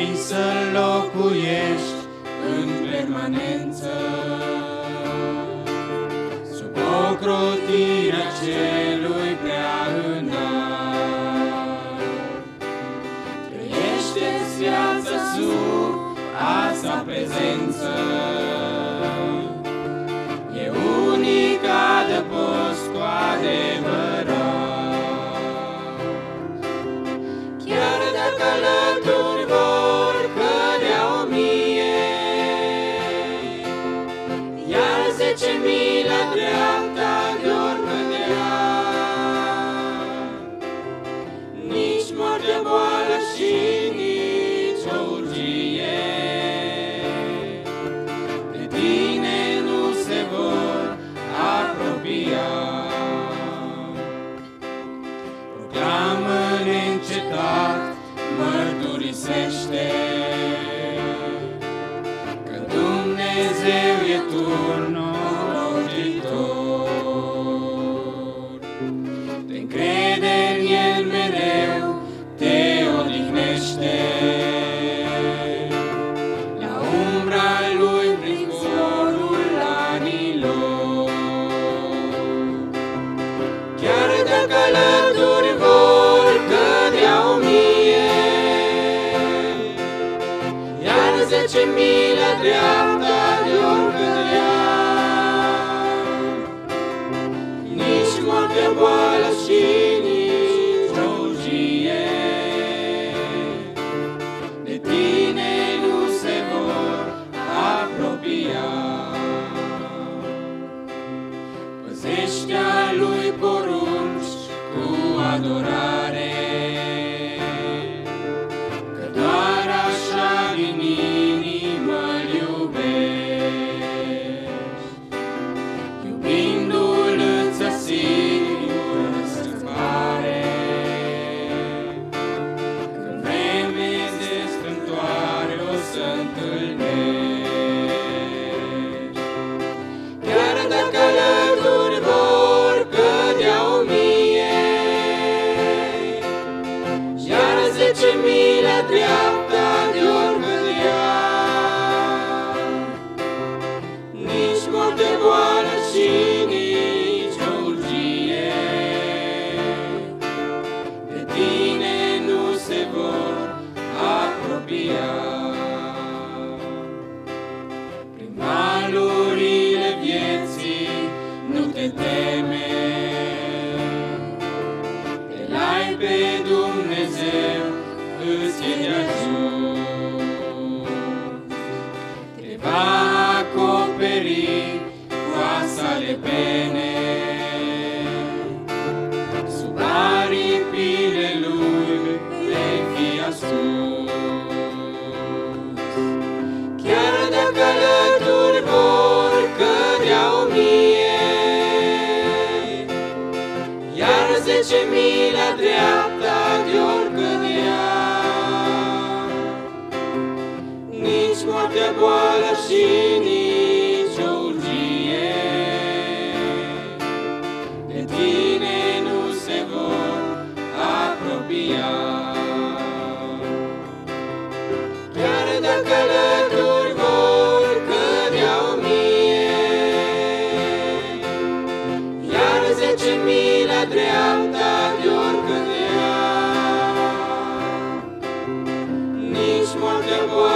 vrei să locuiești în permanență sub ocrotirea celui prea înalt. Trăiește-ți viața sub a sa prezență, e unica adăpost cu adevărat. Chiar dacă alături vor cădea 1000, iar 10.000 la dreapta de-or cădea, nici moarte, boală și nici o urgie de tine nu se vor apropia. Proclamă neîncetat, mărturisește că Dumnezeu e turnul. Te încrede în El mereu, te odihnește la umbra Lui prin zborul anilor. Chiar dacă alături vor cădea 1000, iar 10.000 la dreapta de-or cădea, nici moarte, boală și nici o urgie de tine nu se vor apropia. Păzește-a Lui porunci cu adorare, că doar așa din inimă-L iubești. Iubindu-L îți asigur scăpare, că vreme de strâmtoare o să întâlnești. Chiar dacă alături vor cădea 1000, iar 10.000 la dreapta de-or cădea, nici moarte, boală și nici o urgie de tine nu se vor apropia. Prin malurile vieții nu te teme, El ai pe Dumnezeu, îți e de ajuns. Te va acoperi cu a sale pene, sub aripile Lui vei fi ascuns. Chiar dacă alături vor cădea 1000, iar 10.000 la dreapta de-or cădea, nici moartea, boală și nici o urgie de tine nu se vor apropia. Chiar dacă alături vor cădea 1000, iar 10.000 la dreapta de-or cădea, nici moartea, boală